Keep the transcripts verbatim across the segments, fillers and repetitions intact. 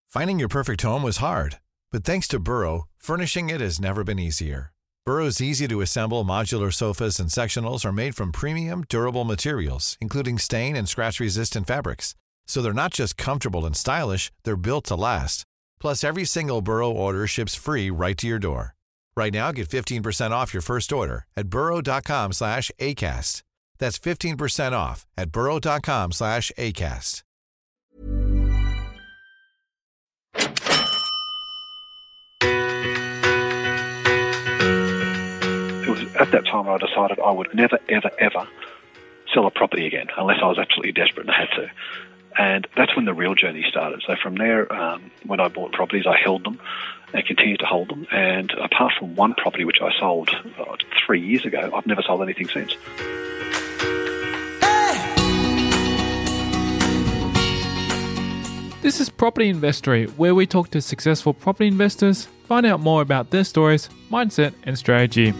Finding your perfect home was hard, but thanks to Burrow, furnishing it has never been easier. Burrow's easy-to-assemble modular sofas and sectionals are made from premium, durable materials, including stain and scratch-resistant fabrics. So they're not just comfortable and stylish, they're built to last. Plus, every single Burrow order ships free right to your door. Right now, get fifteen percent off your first order at burrow.com slash ACAST. That's fifteen percent off at burrow.com slash ACAST. It was at that time I decided I would never, ever, ever sell a property again unless I was absolutely desperate and had to. And that's when the real journey started. So from there, um, when I bought properties, I held them and continued to hold them. And apart from one property, which I sold uh, three years ago, I've never sold anything since. This is Property Investory, where we talk to successful property investors, find out more about their stories, mindset, and strategy.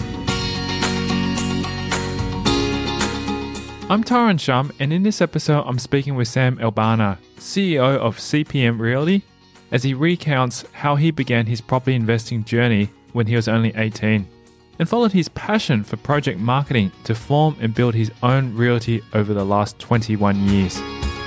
I'm Tyron Shum, and in this episode, I'm speaking with Sam Albana, C E O of C P M Realty, as he recounts how he began his property investing journey when he was only eighteen, and followed his passion for project marketing to form and build his own realty over the last twenty-one years.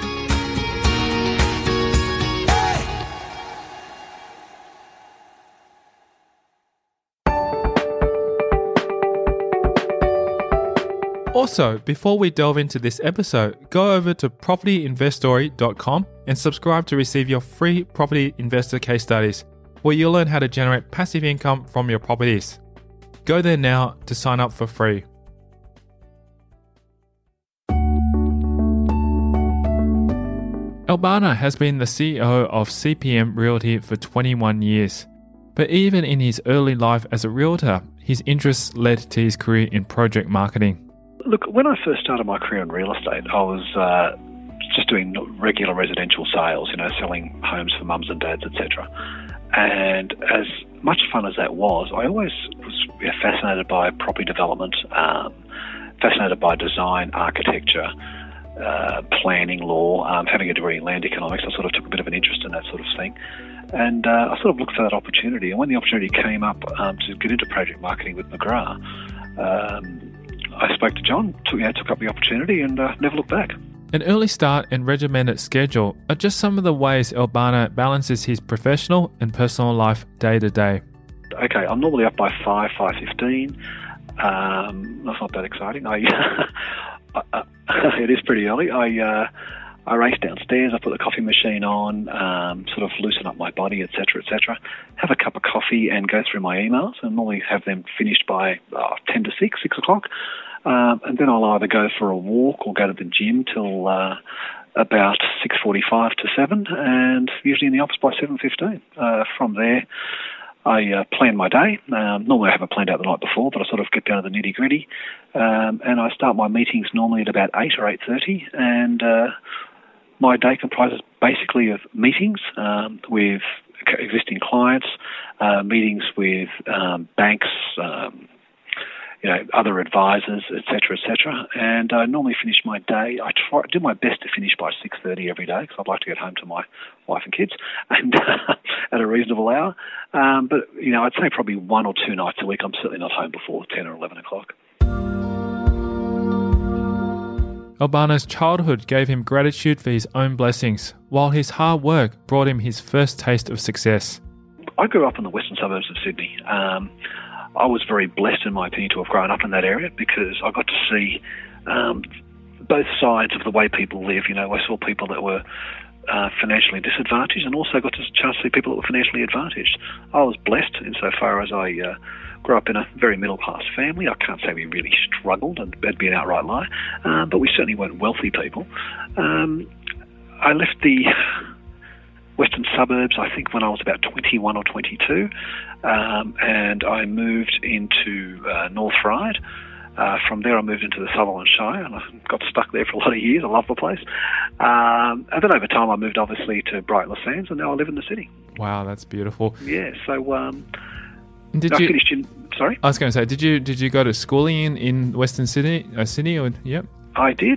Also, before we delve into this episode, go over to property investory dot com and subscribe to receive your free property investor case studies, where you'll learn how to generate passive income from your properties. Go there now to sign up for free. Albana has been the C E O of C P M Realty for twenty-one years. But even in his early life as a realtor, his interests led to his career in project marketing. Look, when I first started my career in real estate, I was uh, just doing regular residential sales, you know, selling homes for mums and dads, et cetera. And as much fun as that was, I always was fascinated by property development, um, fascinated by design, architecture, uh, planning, law. Um, having a degree in land economics, I sort of took a bit of an interest in that sort of thing. And uh, I sort of looked for that opportunity. And when the opportunity came up um, to get into project marketing with McGrath, um, I spoke to John, took, you know, took up the opportunity and uh, never looked back. An early start and regimented schedule are just some of the ways Albana balances his professional and personal life day to day. Okay, I'm normally up by five, five fifteen. Um, that's not that exciting. I, uh, it is pretty early. I uh, I race downstairs, I put the coffee machine on, um, sort of loosen up my body, et cetera, et cetera. Have a cup of coffee and go through my emails, and normally have them finished by oh, ten to six, six o'clock. Um, and then I'll either go for a walk or go to the gym till uh, about six forty-five to seven, and usually in the office by seven fifteen. Uh, from there, I uh, plan my day. Um, normally I have it planned out the night before, but I sort of get down to the nitty-gritty. Um, and I start my meetings normally at about eight or eight thirty, and uh, my day comprises basically of meetings um, with existing clients, uh, meetings with um, banks, um, you know, other advisors, et cetera, et cetera. And I normally finish my day. I try do my best to finish by six thirty every day because I'd like to get home to my wife and kids and at a reasonable hour. Um, but, you know, I'd say probably one or two nights a week I'm certainly not home before ten or eleven o'clock. Albana's childhood gave him gratitude for his own blessings, while his hard work brought him his first taste of success. I grew up in the western suburbs of Sydney. Um, I was very blessed, in my opinion, to have grown up in that area because I got to see um, both sides of the way people live. You know, I saw people that were uh, financially disadvantaged and also got to chance to see people that were financially advantaged. I was blessed insofar as I uh, grew up in a very middle-class family. I can't say we really struggled, and that'd be an outright lie, um, but we certainly weren't wealthy people. Um, I left the western suburbs, I think, when I was about twenty-one or twenty-two, um, and I moved into uh, North Ryde. Uh, from there, I moved into the Sutherland Shire, and I got stuck there for a lot of years. I love the place. Um, and then over time, I moved, obviously, to Brighton Le Sands, and now I live in the city. Wow, that's beautiful. Yeah, so um, did I you, finished in... Sorry? I was going to say, did you did you go to schooling in, in Western Sydney? Uh, Sydney or, yep. I did.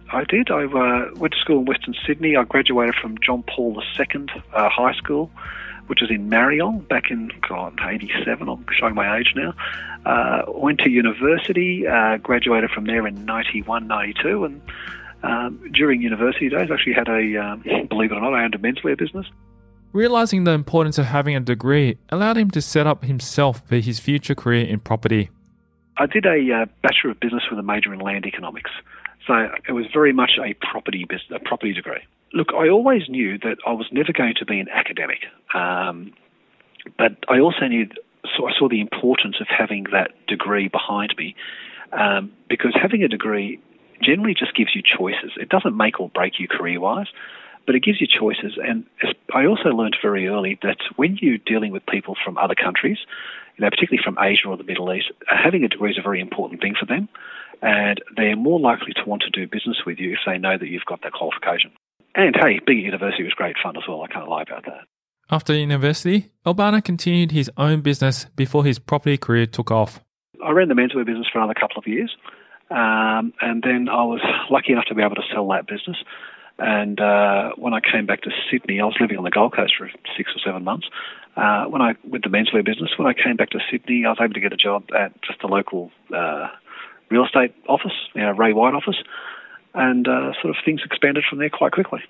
I did. I uh, went to school in Western Sydney. I graduated from John Paul the Second uh, High School, which is in Marion, back in, God, eighty-seven. I'm showing my age now. Uh, went to university, uh, graduated from there in ninety-one, ninety-two, and um, during university days, I actually had a, um, believe it or not, I owned a menswear business. Realising the importance of having a degree allowed him to set up himself for his future career in property. I did a uh, Bachelor of Business with a major in land economics. So it was very much a property business, a property degree. Look, I always knew that I was never going to be an academic, um, but I also knew, so I saw the importance of having that degree behind me, um, because having a degree generally just gives you choices. It doesn't make or break you career-wise, but it gives you choices. And I also learned very early that when you're dealing with people from other countries, you know, particularly from Asia or the Middle East, having a degree is a very important thing for them, and they're more likely to want to do business with you if they know that you've got that qualification. And hey, being at university was great fun as well. I can't lie about that. After university, Albana continued his own business before his property career took off. I ran the menswear business for another couple of years, um, and then I was lucky enough to be able to sell that business. And uh, when I came back to Sydney, I was living on the Gold Coast for six or seven months. Uh, when I with the menswear business, when I came back to Sydney, I was able to get a job at just a local uh, real estate office, you know, Ray White office, and uh, sort of things expanded from there quite quickly.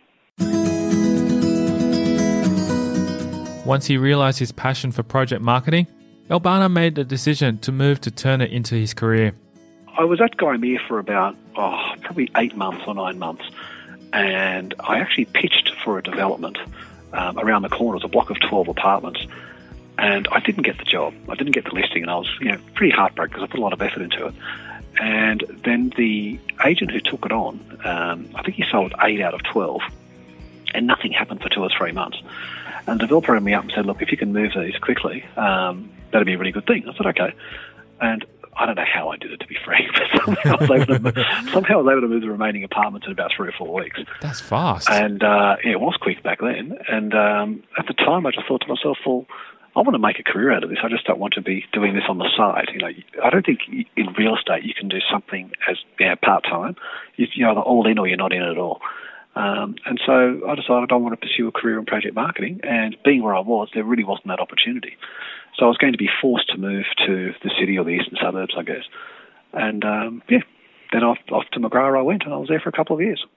Once he realised his passion for project marketing, Albana made the decision to move to turn it into his career. I was at Gymea for about, oh, probably eight months or nine months, and I actually pitched for a development um, around the corner. It was a block of twelve apartments, and I didn't get the job. I didn't get the listing, and I was, you know, pretty heartbroken because I put a lot of effort into it. And then the agent who took it on, um, I think he sold eight out of twelve, and nothing happened for two or three months. And the developer rang me up and said, look, if you can move these quickly, um, that'd be a really good thing. I said, okay. And I don't know how I did it, to be frank, but somehow I was able to, somehow I was able to move the remaining apartments in about three or four weeks. That's fast. And uh, yeah, it was quick back then. And um, at the time, I just thought to myself, well, I want to make a career out of this. I just don't want to be doing this on the side. You know, I don't think in real estate you can do something as, you know, part-time. You're either all in or you're not in at all. Um, and so I decided I want to pursue a career in project marketing, and being where I was, there really wasn't that opportunity. So I was going to be forced to move to the city or the eastern suburbs, I guess. And um, yeah, then off, off to McGrath I went, and I was there for a couple of years.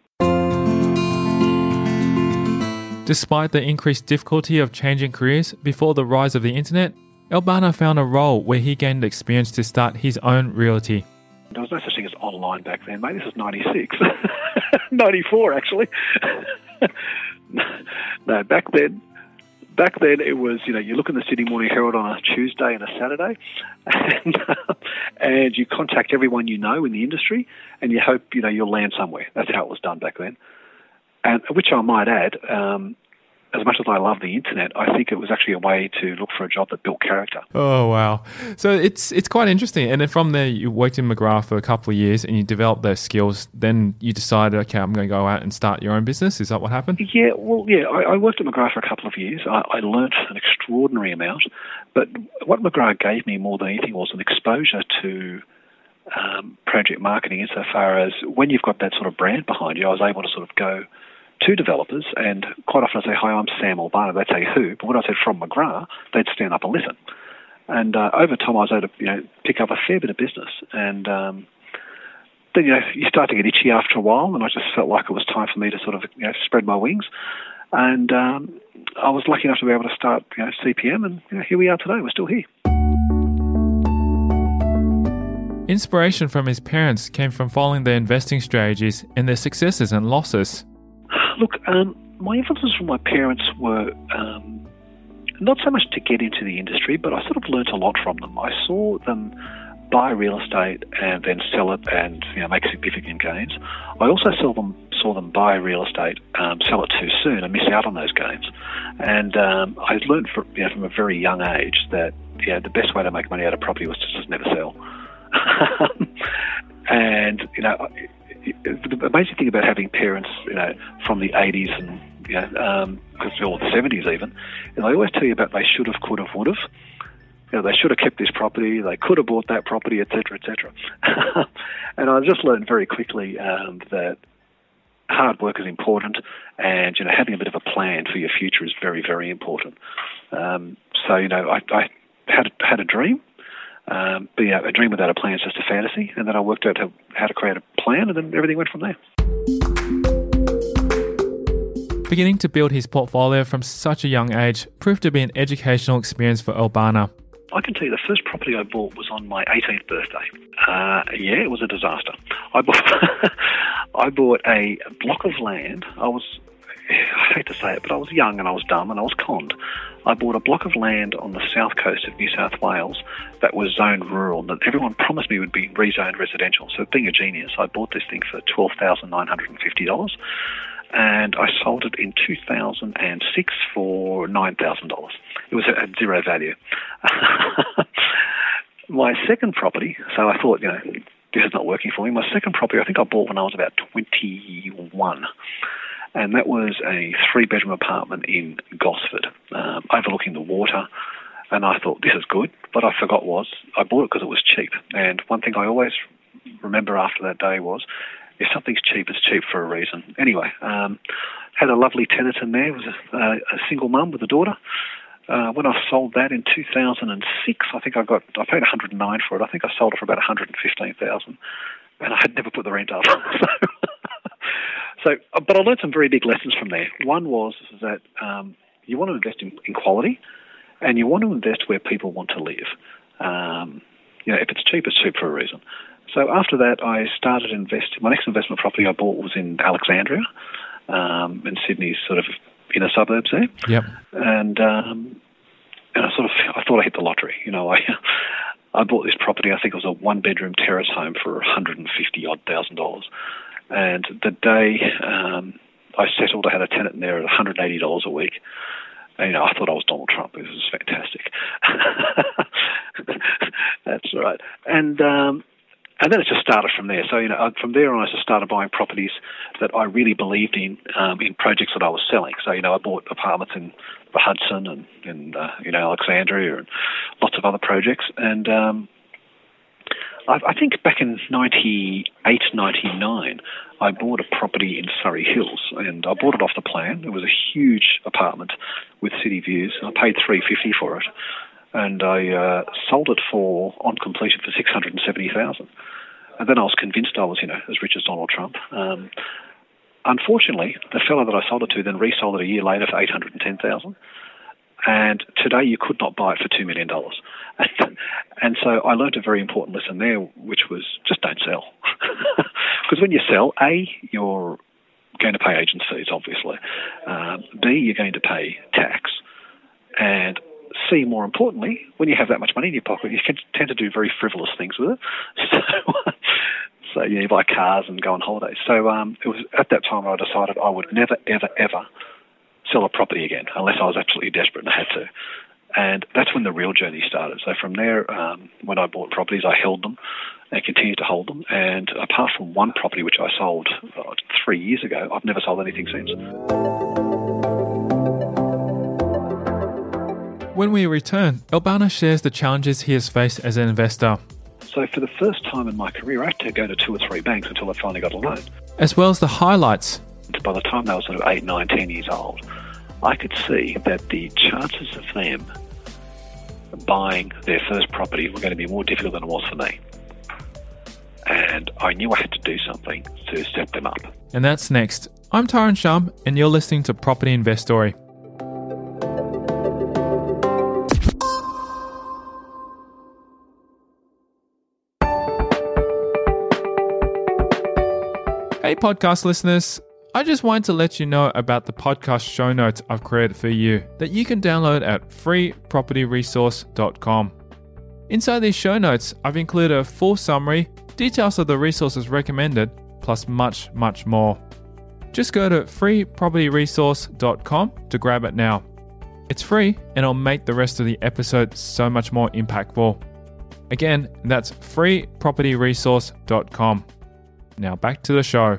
Despite the increased difficulty of changing careers before the rise of the internet, Albana found a role where he gained experience to start his own realty. There was no such thing as online back then, mate. This was ninety-six. ninety-four, actually. No, back then, back then it was, you know, you look in the Sydney Morning Herald on a Tuesday and a Saturday, and, uh, and you contact everyone you know in the industry, and you hope, you know, you'll land somewhere. That's how it was done back then. And which I might add, um, as much as I love the internet, I think it was actually a way to look for a job that built character. Oh, wow. So it's it's quite interesting. And then from there, you worked in McGrath for a couple of years and you developed those skills. Then you decided, okay, I'm going to go out and start your own business. Is that what happened? Yeah, well, yeah, I, I worked at McGrath for a couple of years. I, I learnt an extraordinary amount. But what McGrath gave me more than anything was an exposure to um, project marketing insofar as when you've got that sort of brand behind you, I was able to sort of go to developers, and quite often I'd say, hi, I'm Sam Albana. They'd say, who? But when I said from McGrath, they'd stand up and listen. And uh, over time, I was able to, you know, pick up a fair bit of business. And um, then, you know, you start to get itchy after a while, and I just felt like it was time for me to sort of, you know, spread my wings. And um, I was lucky enough to be able to start, you know, C P M, and you know, here we are today. We're still here. Inspiration from his parents came from following their investing strategies and their successes and losses. Look, um, my influences from my parents were um, not so much to get into the industry, but I sort of learnt a lot from them. I saw them buy real estate and then sell it and, you know, make significant gains. I also saw them saw them buy real estate, um, sell it too soon and miss out on those gains. And um, I learned from, you know, from a very young age that, you know, the best way to make money out of property was to just never sell. And, you know, the amazing thing about having parents, you know, from the eighties and, you know, um, or the seventies even, is they always tell you about they should have, could have, would have. You know, they should have kept this property, they could have bought that property, et cetera, et cetera. And I just learned very quickly um, that hard work is important, and you know having a bit of a plan for your future is very, very important. Um, so you know, I, I had had a dream, um, but you know, a dream without a plan is just a fantasy, and then I worked out how, how to create a plan, and then everything went from there. Beginning to build his portfolio from such a young age proved to be an educational experience for Albana. I can tell you the first property I bought was on my eighteenth birthday. Uh, yeah, it was a disaster. I bought, I bought a block of land. I was, I hate to say it, but I was young and I was dumb and I was conned. I bought a block of land on the south coast of New South Wales that was zoned rural, that everyone promised me would be rezoned residential. So being a genius, I bought this thing for twelve thousand nine hundred fifty dollars. And I sold it in two thousand six for nine thousand dollars. It was at zero value. My second property, so I thought, you know, this is not working for me. My second property, I think I bought when I was about twenty-one. And that was a three-bedroom apartment in Gosford, um, overlooking the water. And I thought, this is good. What I forgot was, I bought it because it was cheap. And one thing I always remember after that day was, if something's cheap, it's cheap for a reason. Anyway, um, had a lovely tenant in there. It was a, a single mum with a daughter. Uh, when I sold that in two thousand six, I think I got I paid one hundred nine for it. I think I sold it for about one hundred fifteen thousand, and I had never put the rent up. so, so, but I learned some very big lessons from there. One was that um, you want to invest in, in quality, and you want to invest where people want to live. Um, you know, if it's cheap, it's cheap for a reason. So after that, I started investing. My next investment property I bought was in Alexandria, um, in Sydney's sort of inner suburbs there. Yep. And um, and I sort of I thought I hit the lottery. You know, I I bought this property. I think it was a one-bedroom terrace home for one hundred fifty odd thousand dollars. And the day um, I settled, I had a tenant in there at one hundred eighty dollars a week. And, you know, I thought I was Donald Trump. This was fantastic. That's right. And um, And then it just started from there. So, you know, from there on, I just started buying properties that I really believed in, um, in projects that I was selling. So, you know, I bought apartments in the Hudson and in, uh, you know, Alexandria and lots of other projects. And um, I, I think back in ninety-eight, ninety-nine, I bought a property in Surrey Hills, and I bought it off the plan. It was a huge apartment with city views. I paid three hundred fifty dollars for it. And I uh, sold it for, on completion, for six hundred seventy thousand dollars. And then I was convinced I was, you know, as rich as Donald Trump. Um, unfortunately, the fellow that I sold it to then resold it a year later for eight hundred ten thousand dollars. And today you could not buy it for two million dollars. And, and so I learned a very important lesson there, which was just don't sell. Because when you sell, A, you're going to pay agent fees, obviously. Um, B, you're going to pay tax. And C, more importantly, when you have that much money in your pocket, you can tend to do very frivolous things with it. So, so you know, you buy cars and go on holidays. So um, it was at that time I decided I would never, ever, ever sell a property again unless I was absolutely desperate and I had to. And that's when the real journey started. So from there, um, when I bought properties, I held them and continued to hold them. And apart from one property which I sold uh, three years ago, I've never sold anything since. When we return, Albana shares the challenges he has faced as an investor. So for the first time in my career, I had to go to two or three banks until I finally got a loan. As well as the highlights. By the time they were sort of eight, nine, ten years old, I could see that the chances of them buying their first property were going to be more difficult than it was for me. And I knew I had to do something to set them up. And that's next. I'm Tyron Shum, and you're listening to Property Investory. Hey podcast listeners, I just wanted to let you know about the podcast show notes I've created for you that you can download at free property resource dot com. Inside these show notes, I've included a full summary, details of the resources recommended, plus much, much more. Just go to free property resource dot com to grab it now. It's free and it'll make the rest of the episode so much more impactful. Again, that's free property resource dot com. Now back to the show.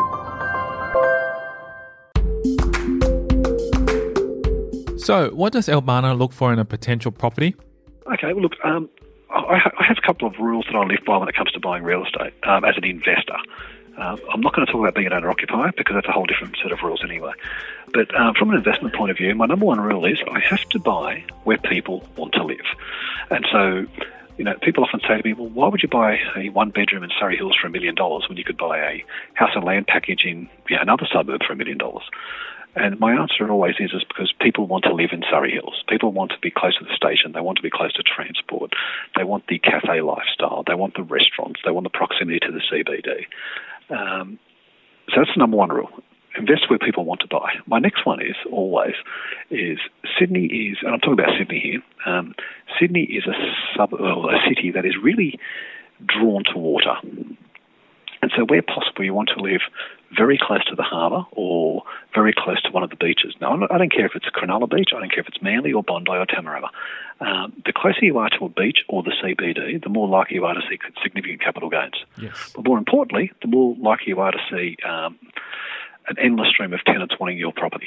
So, what does Albana look for in a potential property? Okay, well, look, um, I, I have a couple of rules that I live by when it comes to buying real estate um, as an investor. Uh, I'm not going to talk about being an owner-occupier because that's a whole different set of rules anyway. But uh, from an investment point of view, my number one rule is I have to buy where people want to live. And so, you know, people often say to me, well, why would you buy a one-bedroom in Surrey Hills for a million dollars when you could buy a house and land package in you know, another suburb for a million dollars? And my answer always is, is because people want to live in Surrey Hills. People want to be close to the station. They want to be close to transport. They want the cafe lifestyle. They want the restaurants. They want the proximity to the C B D. Um, so that's the number one rule. Invest where people want to buy. My next one is always is Sydney is, and I'm talking about Sydney here. Um, Sydney is a suburb, a city that is really drawn to water. And so where possible, you want to live very close to the harbour or very close to one of the beaches. Now, I don't care if it's Cronulla Beach, I don't care if it's Manly or Bondi or Tamarama. Um, the closer you are to a beach or the C B D, the more likely you are to see significant capital gains. Yes. But more importantly, the more likely you are to see um, an endless stream of tenants wanting your property.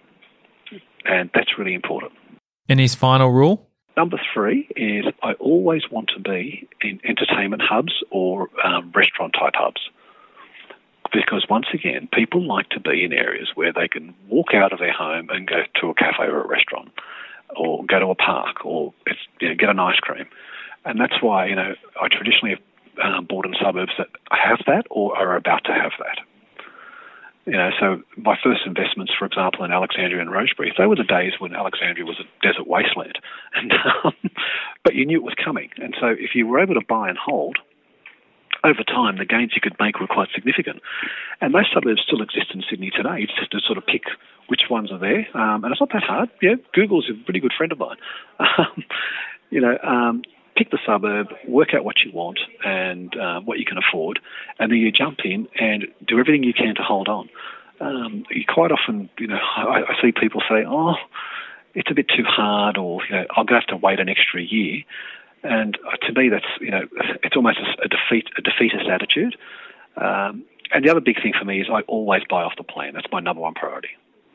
And that's really important. And his final rule? Number three is I always want to be in entertainment hubs or um, restaurant-type hubs. Because once again, people like to be in areas where they can walk out of their home and go to a cafe or a restaurant or go to a park or it's, you know, get an ice cream. And that's why, you know, I traditionally have um, bought in suburbs that have that or are about to have that. You know, so my first investments, for example, in Alexandria and Rosebery, they were the days when Alexandria was a desert wasteland, and um, but you knew it was coming. And so if you were able to buy and hold, over time the gains you could make were quite significant. And those suburbs still exist in Sydney today. It's just to sort of pick which ones are there, um, and it's not that hard. Yeah, Google's a pretty good friend of mine. Um, you know. Um, Pick the suburb, work out what you want and uh, what you can afford, and then you jump in and do everything you can to hold on. Um, you quite often, you know, I, I see people say, "Oh, it's a bit too hard," or you know, "I'm going to have to wait an extra year." And uh, to me, that's you know, it's almost a defeat, a defeatist attitude. Um, and the other big thing for me is I always buy off the plan. That's my number one priority.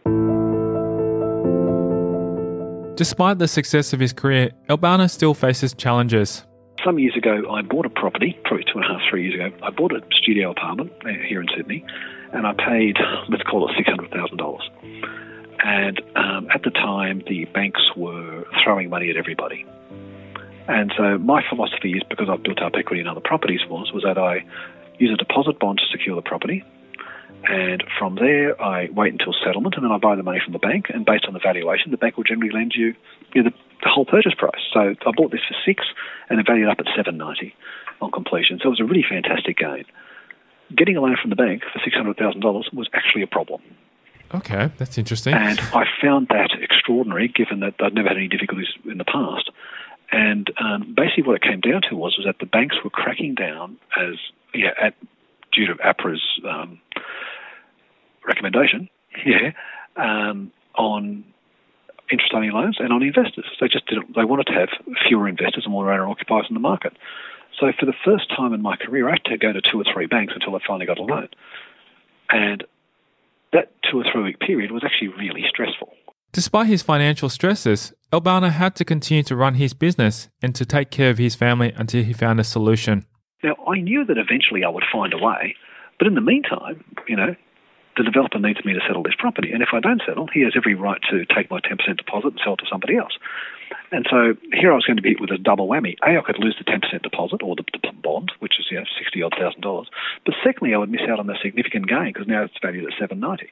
Despite the success of his career, Albana still faces challenges. Some years ago, I bought a property, probably two and a half, three years ago. I bought a studio apartment here in Sydney, and I paid, let's call it six hundred thousand dollars. And um, at the time, the banks were throwing money at everybody. And so my philosophy is, because I've built up equity in other properties, was, was that I use a deposit bond to secure the property. And from there, I wait until settlement, and then I buy the money from the bank. And based on the valuation, the bank will generally lend you, you know, the, the whole purchase price. So I bought this for six, and it valued up at seven ninety on completion. So it was a really fantastic gain. Getting a loan from the bank for six hundred thousand dollars was actually a problem. Okay, that's interesting. And I found that extraordinary, given that I'd never had any difficulties in the past. And um, basically, what it came down to was was that the banks were cracking down as yeah at due to APRA's um, recommendation, yeah, um, on interest-only loans and on investors. They just didn't. They wanted to have fewer investors and more owner-occupiers in the market. So for the first time in my career, I had to go to two or three banks until I finally got a loan. And that two or three week period was actually really stressful. Despite his financial stresses, Albana had to continue to run his business and to take care of his family until he found a solution. Now, I knew that eventually I would find a way, but in the meantime, you know, the developer needs me to settle this property. And if I don't settle, he has every right to take my ten percent deposit and sell it to somebody else. And so here I was going to be hit with a double whammy. A, I could lose the ten percent deposit or the, the bond, which is, you know, sixty odd thousand dollars. But secondly, I would miss out on a significant gain because now it's valued at seven ninety.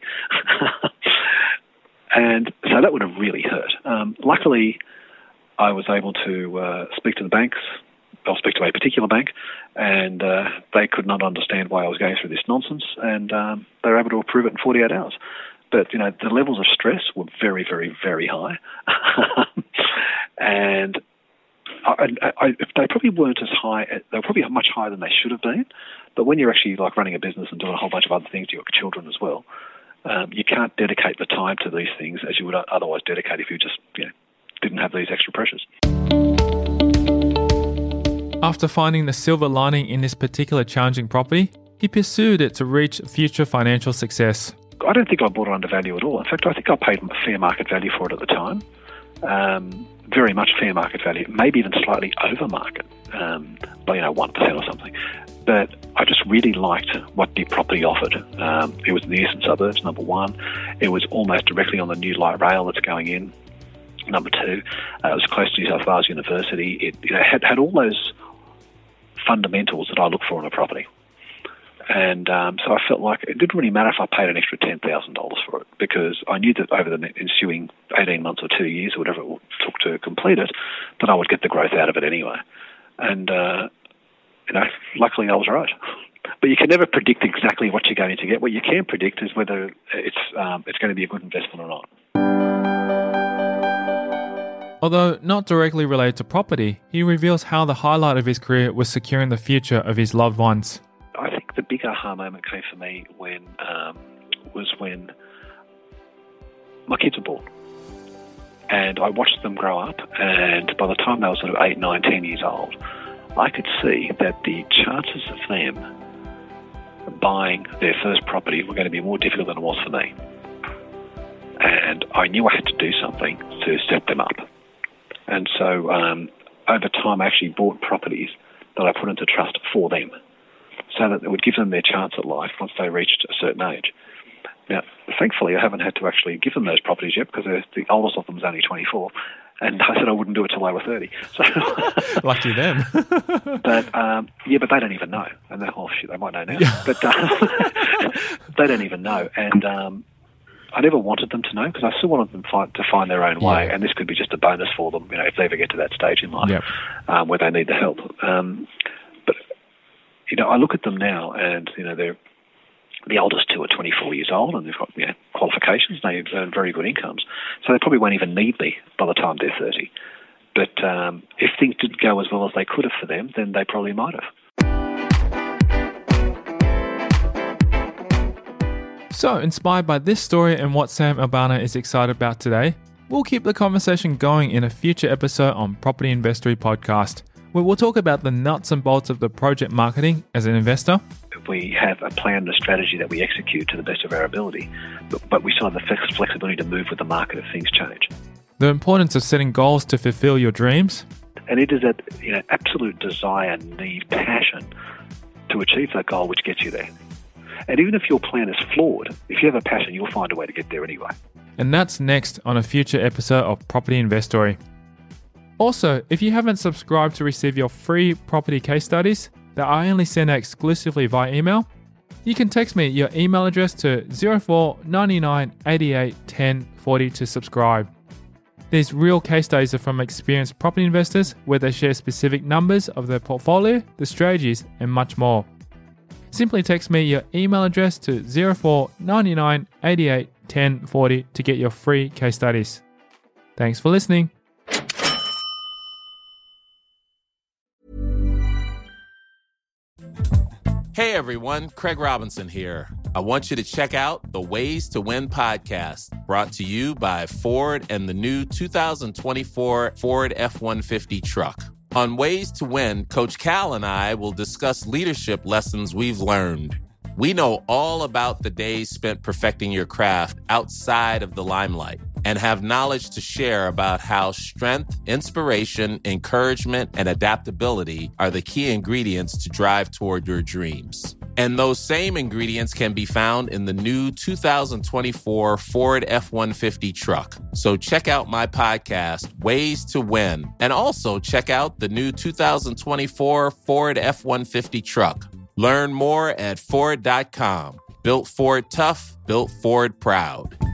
And so that would have really hurt. Um, luckily, I was able to uh, speak to the banks. I'll speak to a particular bank, and uh, they could not understand why I was going through this nonsense, and um, they were able to approve it in forty-eight hours. But, you know, the levels of stress were very, very, very high. and I, I, they probably weren't as high, they were probably much higher than they should have been. But when you're actually like running a business and doing a whole bunch of other things, you've got children as well, um, you can't dedicate the time to these things as you would otherwise dedicate if you just, you know, didn't have these extra pressures. After finding the silver lining in this particular challenging property, he pursued it to reach future financial success. I don't think I bought it under value at all. In fact, I think I paid a fair market value for it at the time. um, very much fair market value, maybe even slightly over market, um, by, you know, one percent or something. But I just really liked what the property offered. Um, it was in the eastern suburbs, number one. It was almost directly on the new light rail that's going in, number two. Uh, it was close to New South Wales University. It, you know, had, had all those fundamentals that I look for in a property. And um, so I felt like it didn't really matter if I paid an extra ten thousand dollars for it, because I knew that over the ensuing eighteen months or two years or whatever it took to complete it, that I would get the growth out of it anyway. And, uh, you know, luckily I was right. But you can never predict exactly what you're going to get. What you can predict is whether it's um, it's going to be a good investment or not. Although not directly related to property, he reveals how the highlight of his career was securing the future of his loved ones. I think the big aha moment came for me when um, was when my kids were born. And I watched them grow up, and by the time they were sort of eight, nine, ten years old, I could see that the chances of them buying their first property were going to be more difficult than it was for me. And I knew I had to do something to set them up. And so um, over time I actually bought properties that I put into trust for them, so that it would give them their chance at life once they reached a certain age. Now, thankfully, I haven't had to actually give them those properties yet, because the oldest of them is only twenty-four, and I said I wouldn't do it till they were thirty. So, lucky them. But um, yeah, but they don't even know, and they're oh shit, they might know now, yeah. But uh, they don't even know, and um, I never wanted them to know, because I still wanted them find, to find their own way, yeah. And this could be just a bonus for them, you know, if they ever get to that stage in life, yep. um, where they need the help. Um, but you know, I look at them now, and you know, they're the oldest two are twenty-four years old, and they've got, you know, qualifications. They earn very good incomes, so they probably won't even need me by the time they're thirty. But um, if things didn't go as well as they could have for them, then they probably might have. So, inspired by this story and what Sam Albana is excited about today, we'll keep the conversation going in a future episode on Property Investory Podcast, where we'll talk about the nuts and bolts of the project marketing as an investor. We have a plan and a strategy that we execute to the best of our ability, but, but we still have the flexibility to move with the market if things change. The importance of setting goals to fulfill your dreams. And it is that, you know, absolute desire, need, passion to achieve that goal which gets you there. And even if your plan is flawed, if you have a passion, you'll find a way to get there anyway. And that's next on a future episode of Property Investory. Also, if you haven't subscribed to receive your free property case studies that I only send out exclusively via email, you can text me your email address to zero four nine nine eight eight one zero four zero to subscribe. These real case studies are from experienced property investors where they share specific numbers of their portfolio, the strategies, and much more. Simply text me your email address to zero four nine nine eight eight one zero four zero to get your free case studies. Thanks for listening. Hey everyone, Craig Robinson here. I want you to check out the Ways to Win podcast, brought to you by Ford and the new two thousand twenty-four Ford F one fifty truck. On Ways to Win, Coach Cal and I will discuss leadership lessons we've learned. We know all about the days spent perfecting your craft outside of the limelight, and have knowledge to share about how strength, inspiration, encouragement, and adaptability are the key ingredients to drive toward your dreams. And those same ingredients can be found in the new two thousand twenty-four Ford F one fifty truck. So check out my podcast, Ways to Win, and also check out the new two thousand twenty-four Ford F one fifty truck. Learn more at Ford dot com. Built Ford tough, built Ford proud.